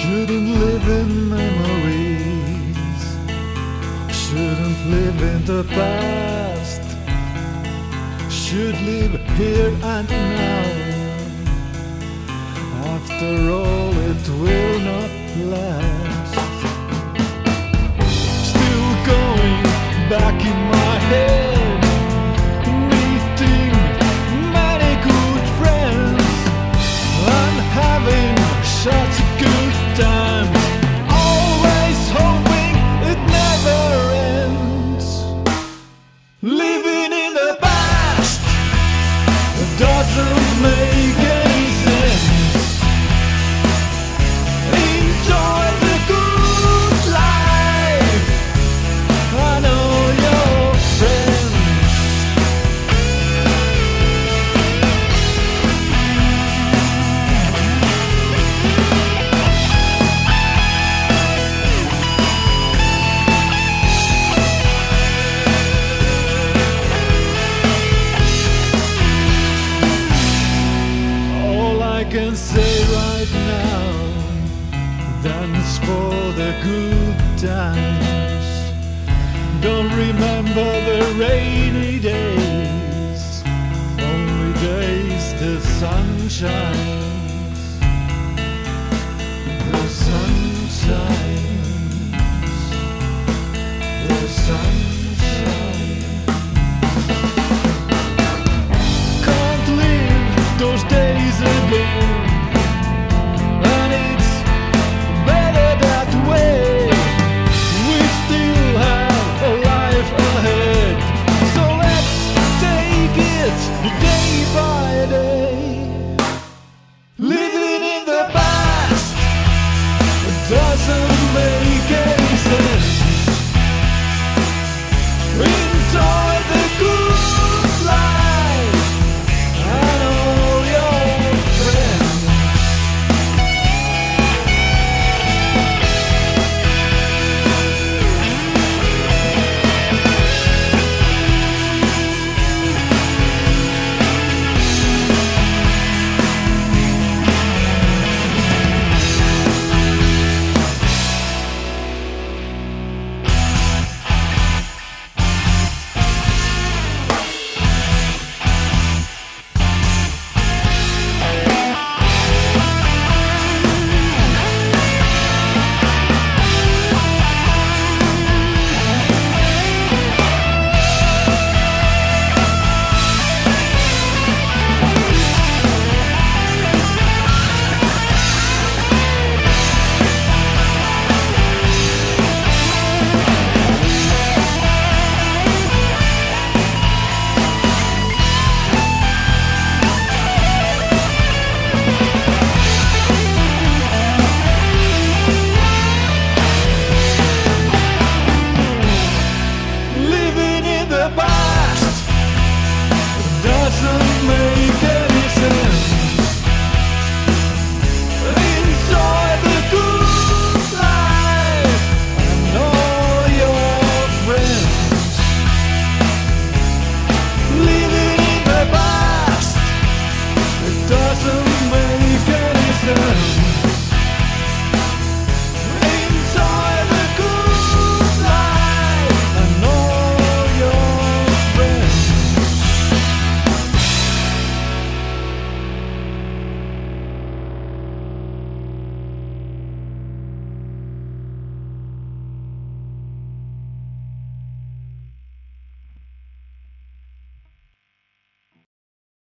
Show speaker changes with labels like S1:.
S1: Shouldn't live in memories, shouldn't live in the past, should live here and now. After all, it will not last. Still going back in my head, meeting many good friends and having such a good time. Always hoping it never ends. Living in the past doesn't make any sense. Enjoy the good life. I know your friends. All I can say right now, dance for the good times. Don't remember the rainy days, only days the sun shines.